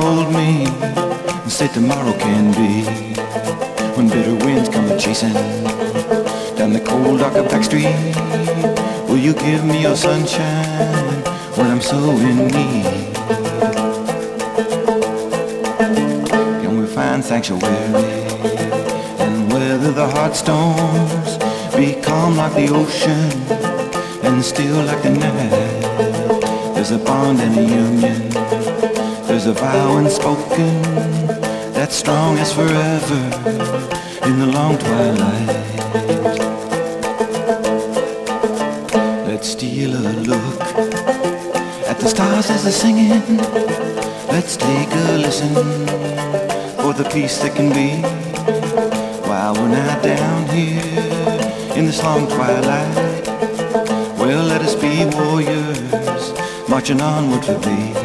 hold me and say tomorrow can be. When bitter winds come a-chasing down the cold dark of back street, will you give me your sunshine when I'm so in need? Can we find sanctuary and weather the hard storms, be calm like the ocean and still like the night? There's a bond and a union, there's a vow unspoken that's strong as forever in the long twilight. Let's steal a look at the stars as they're singing. Let's take a listen for the peace that can be while we're not down here in this long twilight. Well, let us be warriors marching onward to thee.